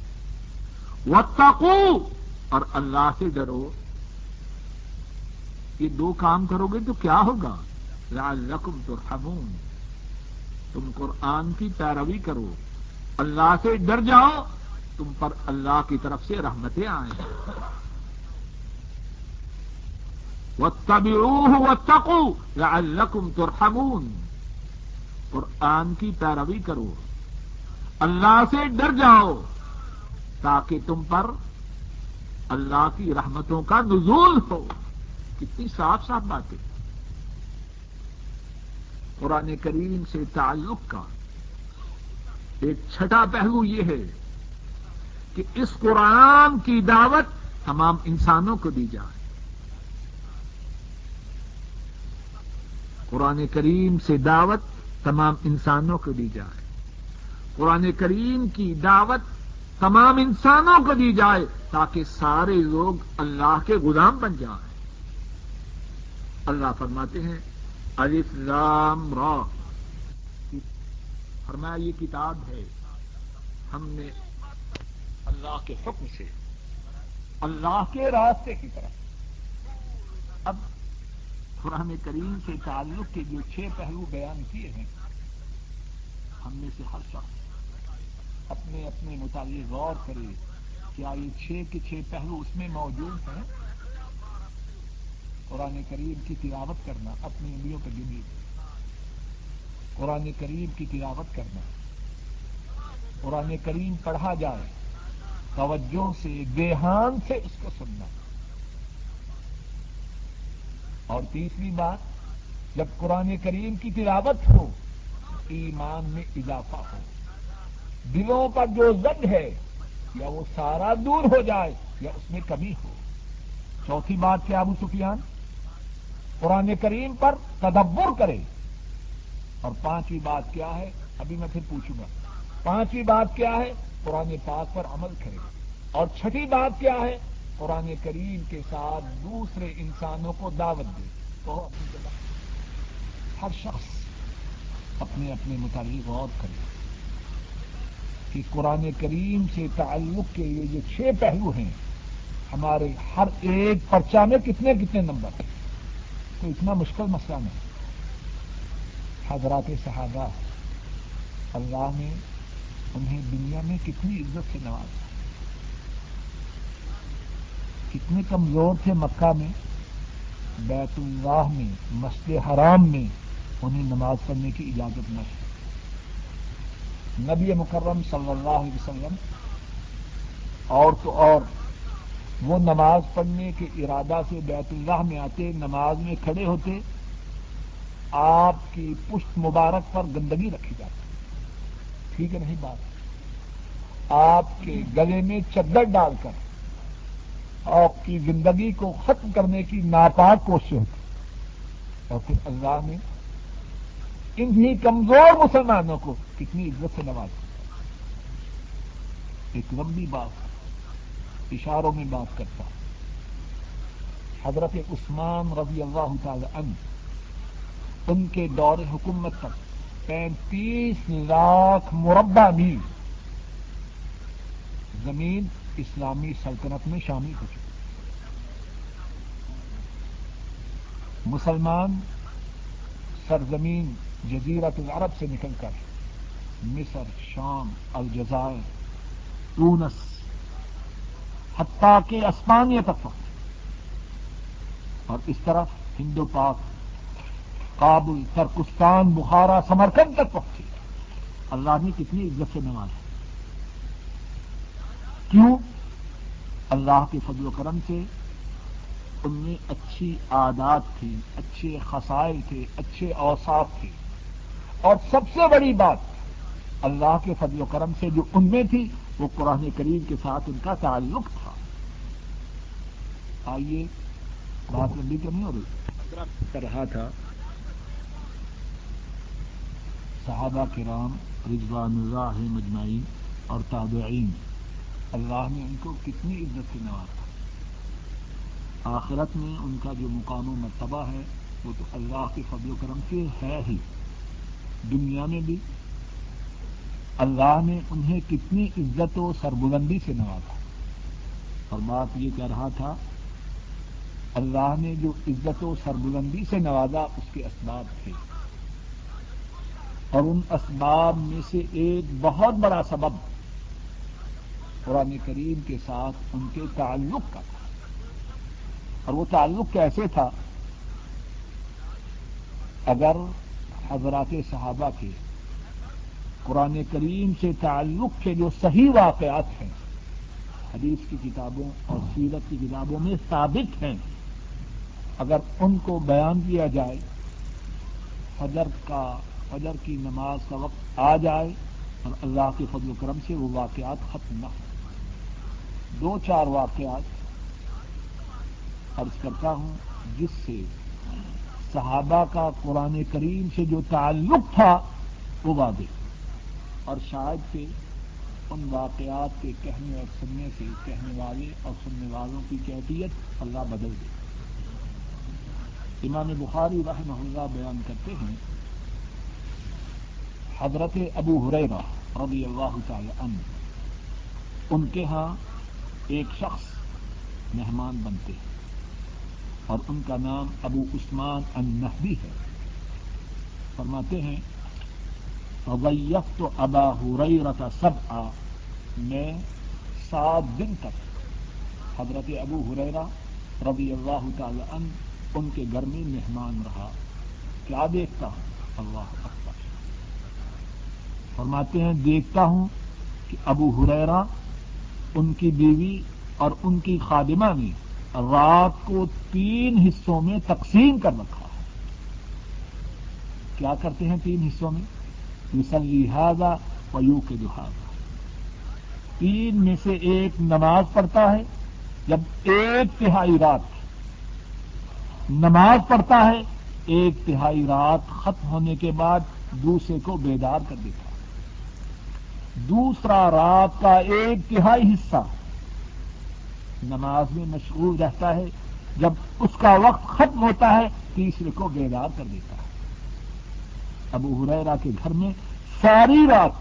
S1: واتقوا، اور اللہ سے ڈرو۔ یہ دو کام کرو گے تو کیا ہوگا؟ لعلکم ترحمون، تم قرآن کی پیروی کرو، اللہ سے ڈر جاؤ، تم پر اللہ کی طرف سے رحمتیں آئیں۔ واتبعوہ واتقوا لعلکم ترحمون، قرآن کی پیروی کرو، اللہ سے ڈر جاؤ تاکہ تم پر اللہ کی رحمتوں کا نزول ہو۔ کتنی صاف صاف باتیں۔ قرآن کریم سے تعلق کا ایک چھٹا پہلو یہ ہے کہ اس قرآن کی دعوت تمام انسانوں کو دی جائے. قرآن کریم سے دعوت تمام انسانوں کو دی جائے. قرآن کریم کی دعوت تمام انسانوں کو دی جائے تاکہ سارے لوگ اللہ کے غلام بن جائیں. اللہ فرماتے ہیں الف لام را، فرمایا یہ کتاب ہے ہم نے اللہ کے حکم سے اللہ کے راستے کی طرف. اب قرآن کریم سے تعلق کے جو 6 پہلو بیان کیے ہیں، ہم میں سے ہر شخص اپنے اپنے متعلق غور کرے. کیا یہ 6 کے 6 پہلو اس میں موجود ہیں؟ قرآن کریم کی تلاوت کرنا، اپنی انگلیوں پہ گنی، قرآن کریم کی تلاوت کرنا، قرآن کریم پڑھا جائے، توجہ سے دھیان سے اس کو سننا. اور تیسری بات، جب قرآن کریم کی تلاوت ہو ایمان میں اضافہ ہو، دلوں پر جو زنگ ہے یا وہ سارا دور ہو جائے یا اس میں کمی ہو. چوتھی بات کیا ابو سفیان؟ قرآن کریم پر تدبر کرے. اور 5ویں بات کیا ہے؟ ابھی میں پھر پوچھوں گا. 5ویں بات کیا ہے؟ قرآن پاک پر عمل کرے. اور 6ٹھی بات کیا ہے؟ قرآن کریم کے ساتھ دوسرے انسانوں کو دعوت دے. تو ہر شخص اپنے اپنے متعلق غور کرے کہ قرآن کریم سے تعلق کے یہ جو 6 پہلو ہیں، ہمارے ہر ایک پرچہ میں کتنے کتنے نمبر ہیں. تو اتنا مشکل مسئلہ نہیں. حضرات صحابہ، اللہ نے انہیں دنیا میں کتنی عزت سے نوازا. کتنے کمزور تھے مکہ میں، بیت اللہ میں، مسجد حرام میں انہیں نماز پڑھنے کی اجازت نہ تھی. نبی مکرم صلی اللہ علیہ وسلم اور تو اور وہ نماز پڑھنے کے ارادہ سے بیت اللہ میں آتے، نماز میں کھڑے ہوتے، آپ کی پشت مبارک پر گندگی رکھی جاتی. ٹھیک ہے نہیں بات؟ آپ کے گلے میں چادر ڈال کر آپ کی زندگی کو ختم کرنے کی ناپاک کوشش ہوتی. اور پھر اللہ نے انہی کمزور مسلمانوں کو کتنی عزت سے نوازا. ایک لمبی بات اشاروں میں بات کرتا ہوں. حضرت عثمان رضی اللہ تعالی عنہ، ان کے دور حکومت تک 35 لاکھ مربع میل زمین اسلامی سلطنت میں شامل ہو چکی. مسلمان سرزمین جزیرۃ العرب سے نکل کر مصر، شام، الجزائر، تونس، حتیٰ کہ اسپانیہ تک پہنچے. اور اس طرف ہند و پاک، کابل، ترکستان، بخارا، سمرقند تک پہنچے. اللہ نے کتنی عزت سے نوازا. کیوں؟ اللہ کے فضل و کرم سے ان میں اچھی عادات تھی، اچھے خصائل تھے، اچھے اوصاف تھے. اور سب سے بڑی بات اللہ کے فضل و کرم سے جو ان میں تھی وہ قرآن کریم کے ساتھ ان کا تعلق تھا. آئیے بات لمبی تو نہیں ہو رہی. کر رہا تھا صحابہ کرام رضوان اللہ مجمعین اور تابعین، اللہ نے ان کو کتنی عزت سے نوازا. آخرت میں ان کا جو مقام و مرتبہ ہے وہ تو اللہ کے فضل و کرم سے ہے ہی. دنیا میں بھی اللہ نے انہیں کتنی عزت و سربلندی سے نوازا. اور بات یہ کہہ رہا تھا اللہ نے جو عزت و سربلندی سے نوازا اس کے اسباب تھے. اور ان اسباب میں سے ایک بہت بڑا سبب قرآن کریم کے ساتھ ان کے تعلق کا تھا. اور وہ تعلق کیسے تھا؟ اگر حضرات صحابہ کے قرآن کریم سے تعلق کے جو صحیح واقعات ہیں حدیث کی کتابوں اور سیرت کی کتابوں میں ثابت ہیں، اگر ان کو بیان کیا جائے، فجر کی نماز کا وقت آ جائے اور اللہ کے فضل و کرم سے وہ واقعات ختم نہ ہوں. 2-4 واقعات عرض کرتا ہوں جس سے صحابہ کا قرآن کریم سے جو تعلق تھا وہ واضح، اور شاید کہ ان واقعات کے کہنے اور سننے سے کہنے والے اور سننے والوں کی کیفیت اللہ بدل دے. امام بخاری رحمہ اللہ بیان کرتے ہیں حضرت ابو ہریرہ رضی اللہ تعالی عنہ ان کے ہاں ایک شخص مہمان بنتے ہیں اور ان کا نام ابو عثمان النہدی ہے. فرماتے ہیں فضیفت ابا ہریرہ سبعا، میں 7 دن تک حضرت ابو ہریرہ رضی اللہ تعالی عنہ ان کے گھر میں مہمان رہا. کیا دیکھتا ہوں؟ اللہ اکبر. فرماتے ہیں دیکھتا ہوں کہ ابو ہریرہ ان کی بیوی اور ان کی خادمہ نے رات کو 3 حصوں میں تقسیم کر رکھا ہے. کیا کرتے ہیں 3 حصوں میں؟ یصلی ھذا ویوقظ ھذا. 3 میں سے ایک نماز پڑھتا ہے، جب 1/3 رات نماز پڑھتا ہے 1/3 رات ختم ہونے کے بعد دوسرے کو بیدار کر دیتا ہے. دوسرا رات کا 1/3 حصہ نماز میں مشغول رہتا ہے، جب اس کا وقت ختم ہوتا ہے تیسرے کو بیدار کر دیتا ہے. ابو ہریرہ کے گھر میں ساری رات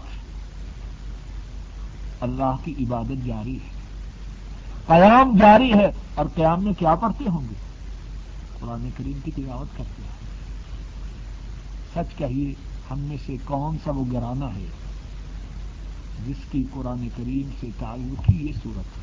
S1: اللہ کی عبادت جاری ہے، قیام جاری ہے. اور قیام میں کیا پڑھتے ہوں گے؟ قرآن کریم کی تلاوت کرتے ہیں. سچ کہیے ہم میں سے کون سا وہ گھرانہ ہے جس کی قرآن کریم سے تعلق کی یہ صورت ہے؟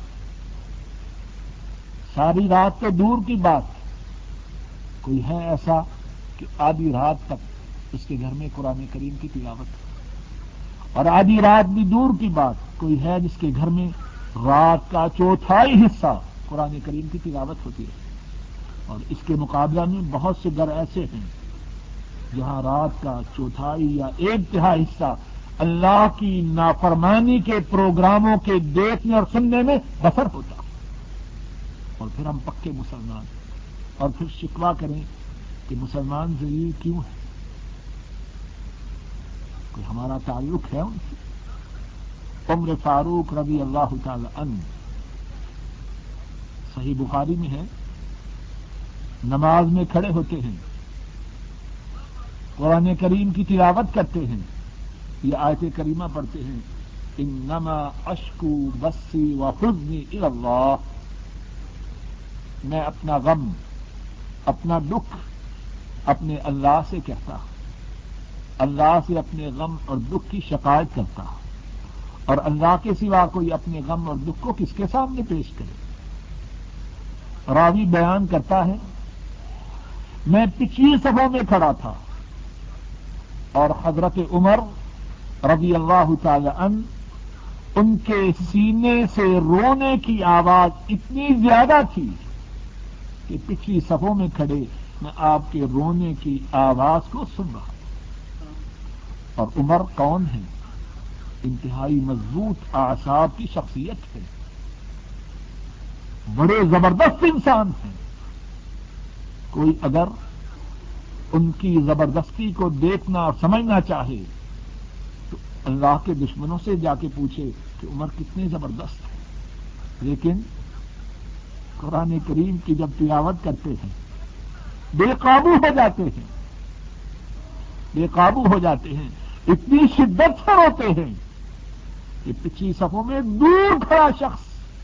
S1: ساری رات تو دور کی بات، کوئی ہے ایسا کہ آدھی رات تک اس کے گھر میں قرآن کریم کی تلاوت ہے؟ اور آدھی رات بھی دور کی بات، کوئی ہے جس کے گھر میں رات کا 1/4 حصہ قرآن کریم کی تلاوت ہوتی ہے؟ اور اس کے مقابلہ میں بہت سے گھر ایسے ہیں جہاں رات کا 1/4 یا 1/3 حصہ اللہ کی نافرمانی کے پروگراموں کے دیکھنے اور سننے میں بسر ہوتا. اور پھر ہم پکے مسلمان، اور پھر شکوہ کریں کہ مسلمان ذلیل کیوں ہے؟ کوئی ہمارا تعلق ہے ان سے؟ عمر فاروق رضی اللہ تعالی عنہ، صحیح بخاری میں ہے، نماز میں کھڑے ہوتے ہیں، قرآن کریم کی تلاوت کرتے ہیں، یہ آیت کریمہ پڑھتے ہیں انما اشکو بثی وحزنی الی اللہ. میں اپنا غم، اپنا دکھ اپنے اللہ سے کہتا ہوں، اللہ سے اپنے غم اور دکھ کی شکایت کرتا ہوں، اور اللہ کے سوا کوئی اپنے غم اور دکھ کو کس کے سامنے پیش کرے؟ راوی بیان کرتا ہے میں پچھلی صفوں میں کھڑا تھا اور حضرت عمر رضی اللہ تعالی عنہ ان کے سینے سے رونے کی آواز اتنی زیادہ تھی کہ پچھلی صفوں میں کھڑے میں آپ کے رونے کی آواز کو سن رہا. اور عمر کون ہے؟ انتہائی مضبوط اعصاب کی شخصیت ہے، بڑے زبردست انسان ہیں. کوئی اگر ان کی زبردستی کو دیکھنا اور سمجھنا چاہے تو اللہ کے دشمنوں سے جا کے پوچھے کہ عمر کتنے زبردست ہیں. لیکن قرآن کریم کی جب تلاوت کرتے ہیں بے قابو ہو جاتے ہیں، بے قابو ہو جاتے ہیں، اتنی شدت سے روتے ہیں کہ پچھلی صفوں میں دور کھڑا شخص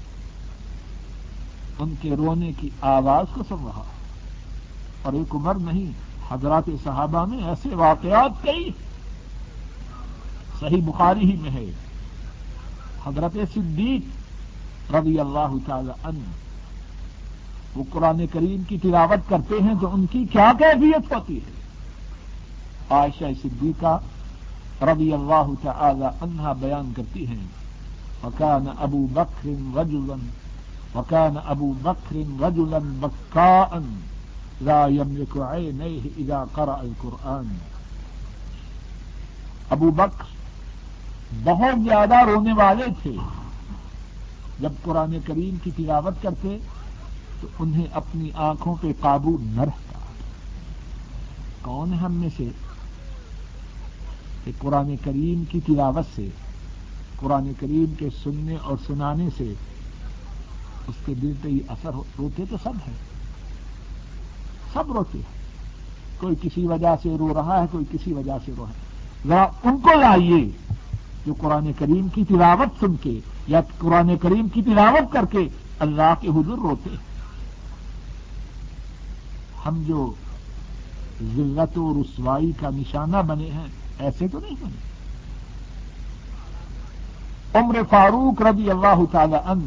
S1: ان کے رونے کی آواز کو سن رہا. اور ایک عمر نہیں، حضرات صحابہ میں ایسے واقعات کئی، صحیح بخاری ہی میں ہے. حضرت صدیق رضی اللہ تعالی عنہ وہ قرآن کریم کی تلاوت کرتے ہیں تو ان کی کیا کیفیت ہوتی ہے؟ عائشہ صدیقہ رضی اللہ تعالی عنہا بیان کرتی ہیں وکان ابو بکر رجلا بکاء لا يملك عينيه اذا قرأ القرآن. ابو بکر بہت زیادہ رونے والے تھے. جب قرآن کریم کی تلاوت کرتے تو انہیں اپنی آنکھوں پہ قابو نہ رہتا. کون ہے ہم میں سے کہ قرآن کریم کی تلاوت سے، قرآن کریم کے سننے اور سنانے سے اس کے دل پہ یہ اثر روتے تو سب ہیں، سب روتے ہیں. کوئی کسی وجہ سے رو رہا ہے، کوئی کسی وجہ سے رو رہا ہے. ذرا ان کو لائیے جو قرآن کریم کی تلاوت سن کے یا قرآن کریم کی تلاوت کر کے اللہ کے حضور روتے ہیں. ہم جو ذلت و رسوائی کا نشانہ بنے ہیں ایسے تو نہیں بنے. عمر فاروق رضی اللہ تعالی عنہ،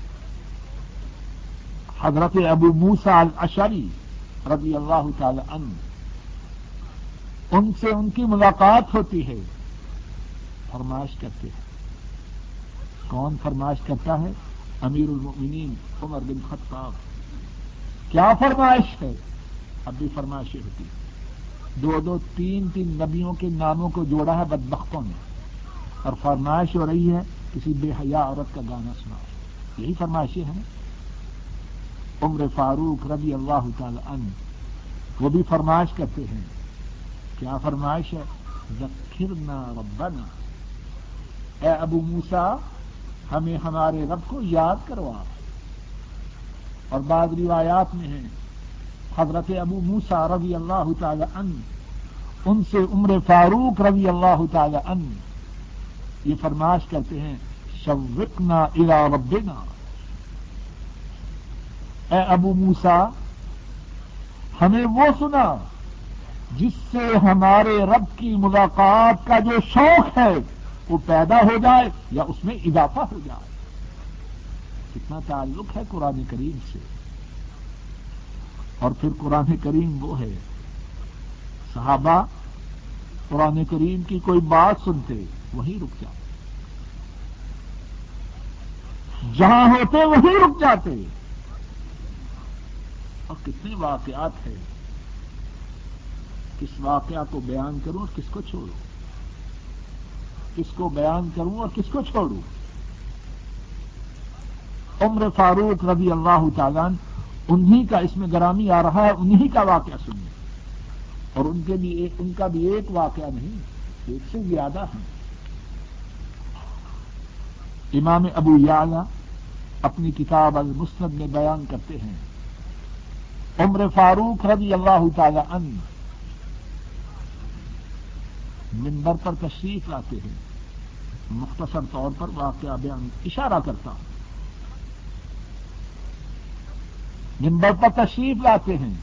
S1: حضرت ابو موسیٰ الاشعری رضی اللہ تعالی عنہ، ان سے ان کی ملاقات ہوتی ہے. فرمائش کرتے ہیں. کون فرمائش کرتا ہے؟ امیر المؤمنین عمر بن خطاب. کیا فرمائش ہے؟ اب بھی فرمائشیں ہوتی ہیں. 2 3 نبیوں کے ناموں کو جوڑا ہے بدبختوں نے، اور فرمائش ہو رہی ہے کسی بے حیا عورت کا گانا سنا. یہی فرمائشیں ہیں. عمر فاروق رضی اللہ تعالی عنہ وہ بھی فرمائش کرتے ہیں. کیا فرمائش ہے؟ ذکرنا ربنا، اے ابو موسیٰ ہمیں ہمارے رب کو یاد کروا. اور بعض روایات میں ہے حضرت ابو موسیٰ رضی اللہ تعالی عنہ ان سے عمر فاروق رضی اللہ تعالی عنہ یہ فرمائش کرتے ہیں شوقنا الی ربنا، اے ابو موسیٰ ہمیں وہ سنا جس سے ہمارے رب کی ملاقات کا جو شوق ہے وہ پیدا ہو جائے یا اس میں اضافہ ہو جائے. کتنا تعلق ہے قرآن کریم سے. اور پھر قرآن کریم وہ ہے، صحابہ قرآن کریم کی کوئی بات سنتے وہیں رک جاتے، جہاں ہوتے وہیں رک جاتے. اور کتنے واقعات ہیں، کس واقعہ کو بیان کروں اور کس کو چھوڑوں، کس کو بیان کروں اور کس کو چھوڑوں. عمر فاروق رضی اللہ تعالیٰ انہی کا اس میں گرامی آ رہا ہے، انہی کا واقعہ سنیے. اور ان کا بھی ایک واقعہ نہیں، ایک سے زیادہ ہیں. امام ابو یعلا اپنی کتاب المسند میں بیان کرتے ہیں عمر فاروق رضی اللہ تعالی عنہ منبر پر تشریف لاتے ہیں. مختصر طور پر واقعہ بیان اشارہ کرتا ہوں. منبر پر تشریف لاتے ہیں،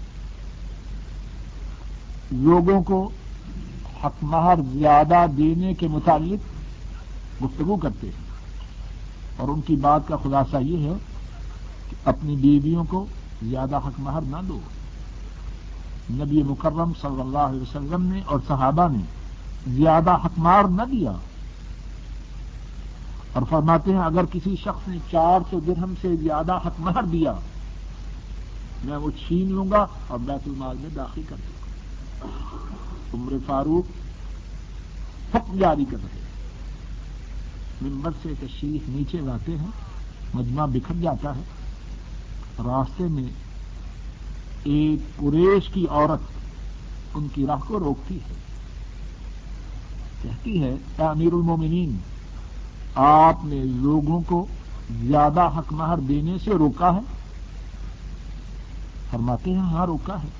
S1: لوگوں کو حق مہر زیادہ دینے کے متعلق گفتگو کرتے ہیں. اور ان کی بات کا خلاصہ یہ ہے کہ اپنی بیویوں کو زیادہ حق مہر نہ دو. نبی مکرم صلی اللہ علیہ وسلم نے اور صحابہ نے زیادہ حق مہر نہ دیا. اور فرماتے ہیں اگر کسی شخص نے 400 درہم سے زیادہ حق مہر دیا میں وہ چھین لوں گا اور بیت المال میں داخل کر دوں گا. عمر فاروق حکم جاری کر رہے ہیں. منبر سے تشریف نیچے لاتے ہیں، مجمع بکھر جاتا ہے. راستے میں ایک قریش کی عورت ان کی راہ کو روکتی ہے، کہتی ہے اے امیر المومنین آپ نے لوگوں کو زیادہ حق مہر دینے سے روکا ہے؟ فرماتے ہیں ہاں روکا ہے.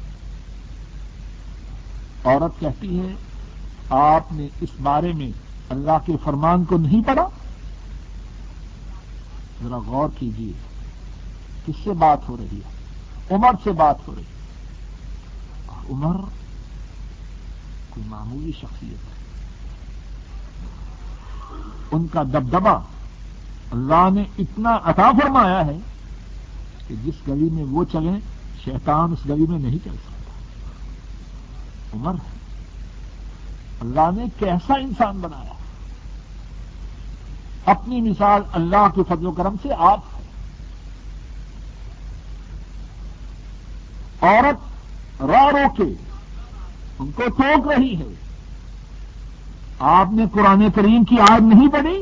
S1: عورت کہتی ہے آپ نے اس بارے میں اللہ کے فرمان کو نہیں پڑھا؟ ذرا غور کیجیے کس سے بات ہو رہی ہے؟ عمر سے بات ہو رہی ہے. اور عمر کوئی معمولی شخصیت ہے، ان کا دبدبہ اللہ نے اتنا عطا فرمایا ہے کہ جس گلی میں وہ چلیں شیطان اس گلی میں نہیں چل سکتا. عمر اللہ نے کیسا انسان بنایا، اپنی مثال اللہ کے فضل و کرم سے آپ ہے. عورت راہ روکے ان کو ٹوک رہی ہے، آپ نے قرآن کریم کی آیت نہیں پڑھی؟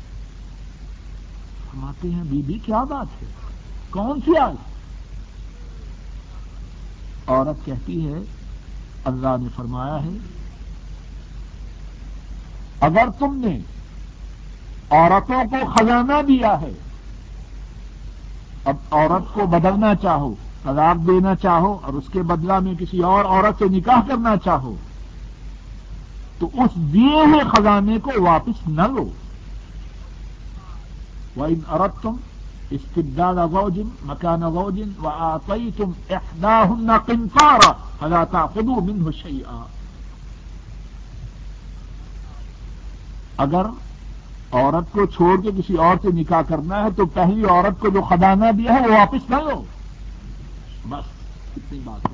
S1: فرماتے ہیں بی بی کیا بات ہے، کون سی آیت؟ عورت کہتی ہے اللہ نے فرمایا ہے اگر تم نے عورتوں کو خزانہ دیا ہے، اب عورت کو بدلنا چاہو، طلاق دینا چاہو اور اس کے بدلہ میں کسی اور عورت سے نکاح کرنا چاہو تو اس دیے ہوئے خزانے کو واپس نہ لو. وَإِنْ أَرَدْتُمْ اسْتِبْدَالَ زَوْجٍ مَكَانَ زَوْجٍ وَآتَيْتُمْ إِحْدَاهُنَّ قِنْطَارًا فَلَا تَأْخُذُوا مِنْهُ شَيْئًا. اگر عورت کو چھوڑ کے کسی اور سے نکاح کرنا ہے تو پہلی عورت کو جو خزانہ دیا ہے وہ واپس نہ لو. بس اتنی بات ہے.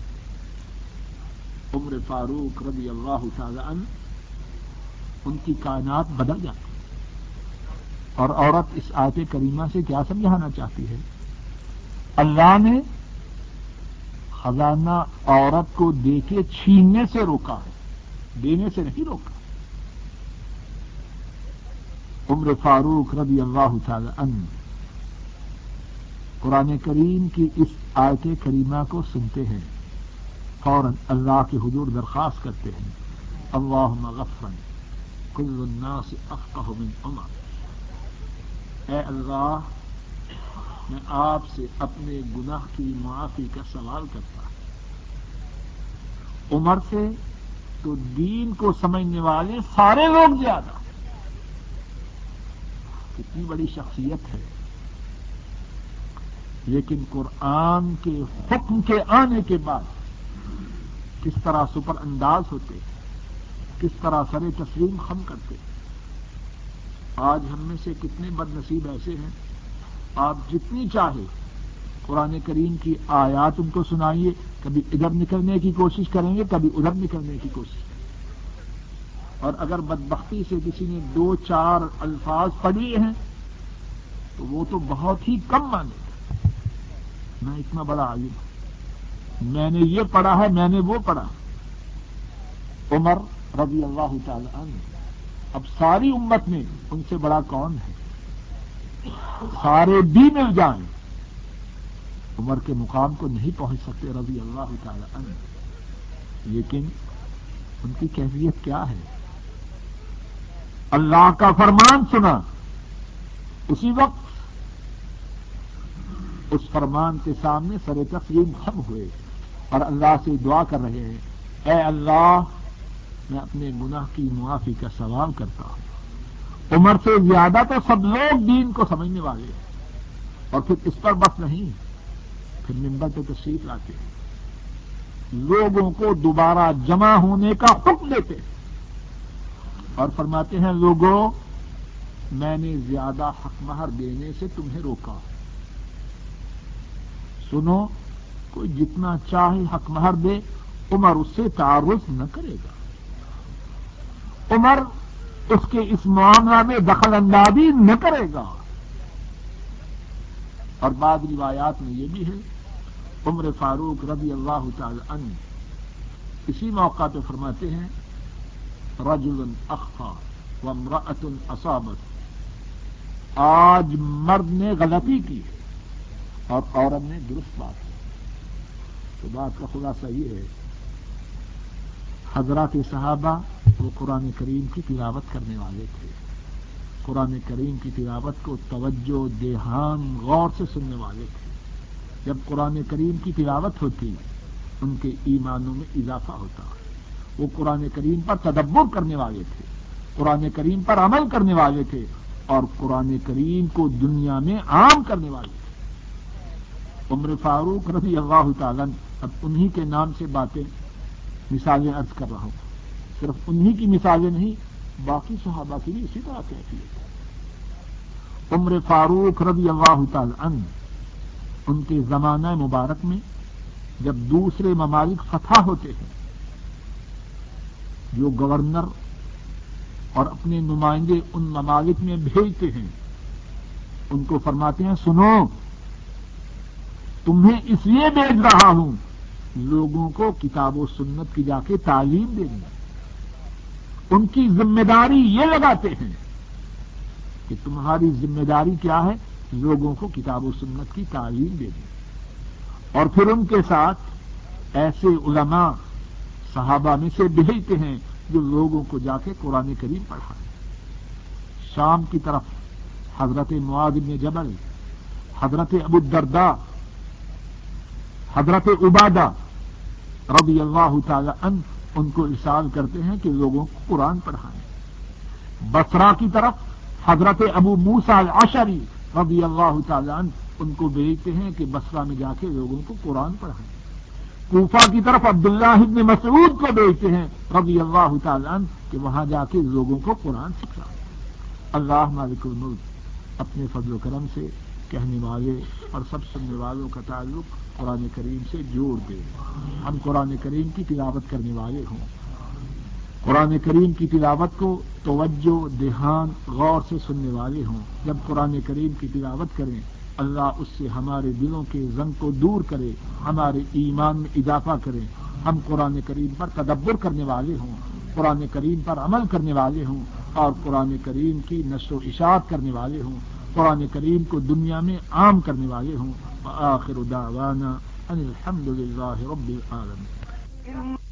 S1: عمر فاروق رضی اللہ تعالی عنہ ان کی کائنات بدل جاتی. اور عورت اس آیت کریمہ سے کیا سمجھانا چاہتی ہے؟ اللہ نے خزانہ عورت کو دے کے چھیننے سے روکا ہے، دینے سے نہیں روکا. عمر فاروق رضی اللہ تعالی عنہ قرآن کریم کی اس آیت کریمہ کو سنتے ہیں، فوراً اللہ کے حضور درخواست کرتے ہیں اللہم غفرا کل الناس افقہ من عمر. اے اللہ میں آپ سے اپنے گناہ کی معافی کا سوال کرتا ہوں. عمر سے تو دین کو سمجھنے والے سارے لوگ زیادہ. کتنی بڑی شخصیت ہے، لیکن قرآن کے حکم کے آنے کے بعد کس طرح سپر انداز ہوتے، کس طرح سر تسلیم خم کرتے. آج ہم میں سے کتنے بد نصیب ایسے ہیں، آپ جتنی چاہے قرآن کریم کی آیات ان کو سنائیے، کبھی ادھر نکلنے کی کوشش کریں گے، کبھی ادھر نکلنے کی کوشش کریں گے. اور اگر بدبختی سے کسی نے 2-4 الفاظ پڑھے ہیں تو وہ تو بہت ہی کم مانے گا. میں اتنا بڑا عالم ہوں، میں نے یہ پڑھا ہے، میں نے وہ پڑھا. عمر رضی اللہ تعالی عنہ اب ساری امت میں ان سے بڑا کون ہے؟ سارے بھی مل جائیں عمر کے مقام کو نہیں پہنچ سکتے رضی اللہ تعالی عنہ. لیکن ان کی کیفیت کیا ہے؟ اللہ کا فرمان سنا، اسی وقت اس فرمان کے سامنے سر تسلیم خم ہوئے اور اللہ سے دعا کر رہے ہیں اے اللہ میں اپنے گناہ کی معافی کا سوال کرتا ہوں. عمر سے زیادہ تو سب لوگ دین کو سمجھنے والے ہیں. اور پھر اس پر بس نہیں، پھر منبر پہ تشریف لاتے ہیں، لوگوں کو دوبارہ جمع ہونے کا حکم دیتے ہیں اور فرماتے ہیں لوگوں میں نے زیادہ حق مہر دینے سے تمہیں روکا. سنو کوئی جتنا چاہے حق مہر دے، عمر اس سے تعارض نہ کرے گا. عمر اس کے اس معاملہ میں دخل اندازی نہ کرے گا. اور بعض روایات میں یہ بھی ہے عمر فاروق رضی اللہ تعالی عنہ اسی موقع پہ فرماتے ہیں رجل اخفا وامرأۃ اصابت. آج مرد نے غلطی کی اور عورت نے درست بات کی. تو بات کا خلاصہ یہ ہے حضرات صحابہ وہ قرآن کریم کی تلاوت کرنے والے تھے. قرآن کریم کی تلاوت کو توجہ دھیان غور سے سننے والے تھے. جب قرآن کریم کی تلاوت ہوتی ان کے ایمانوں میں اضافہ ہوتا. وہ قرآن کریم پر تدبر کرنے والے تھے، قرآن کریم پر عمل کرنے والے تھے اور قرآن کریم کو دنیا میں عام کرنے والے تھے. عمر فاروق رضی اللہ تعالیٰ اب انہی کے نام سے باتیں مثالیں عرض کر رہا ہوں، صرف انہی کی مثالیں نہیں باقی صحابہ کی بھی اسی طرح کہتی ہے. عمر فاروق رضی اللہ تعالی عنہ ان کے زمانہ مبارک میں جب دوسرے ممالک فتح ہوتے ہیں جو گورنر اور اپنے نمائندے ان ممالک میں بھیجتے ہیں ان کو فرماتے ہیں سنو تمہیں اس لیے بھیج رہا ہوں لوگوں کو کتاب و سنت کی جا کے تعلیم دینی. ان کی ذمہ داری یہ لگاتے ہیں کہ تمہاری ذمہ داری کیا ہے؟ لوگوں کو کتاب و سنت کی تعلیم دینی، اور پھر ان کے ساتھ ایسے علماء صحابہ میں سے بھیجتے ہیں جو لوگوں کو جا کے قرآن کریم پڑھائیں۔ شام کی طرف حضرت معاذ بن جبل، حضرت ابو الدرداء، حضرت عبادہ رضی اللہ تعالی عنہ ان کو ارسال کرتے ہیں کہ لوگوں کو قرآن پڑھائیں۔ بصرہ کی طرف حضرت ابو موسیٰ الاشعری رضی اللہ تعالی عنہ ان کو بھیجتے ہیں کہ بصرہ میں جا کے لوگوں کو قرآن پڑھائیں۔ کوفہ کی طرف عبداللہ ابن مسعود کو بھیجتے ہیں رضی اللہ تعالی عنہ کہ وہاں جا کے لوگوں کو قرآن سکھائیں۔ اللہ مالک الملک اپنے فضل و کرم سے کہنے والے اور سب سننے والوں کا تعلق قرآن کریم سے جوڑ دے، ہم قرآن کریم کی تلاوت کرنے والے ہوں، قرآن کریم کی تلاوت کو توجہ، دھیان، غور سے سننے والے ہوں۔ جب قرآن کریم کی تلاوت کریں اللہ اس سے ہمارے دلوں کے زنگ کو دور کرے، ہمارے ایمان میں اضافہ کرے، ہم قرآن کریم پر تدبر کرنے والے ہوں، قرآن کریم پر عمل کرنے والے ہوں، اور قرآن کریم کی نشر و اشاعت کرنے والے ہوں، قرآن کریم کو دنیا میں عام کرنے والے ہوں۔ وآخر دعوانا ان الحمد للہ رب العالمین۔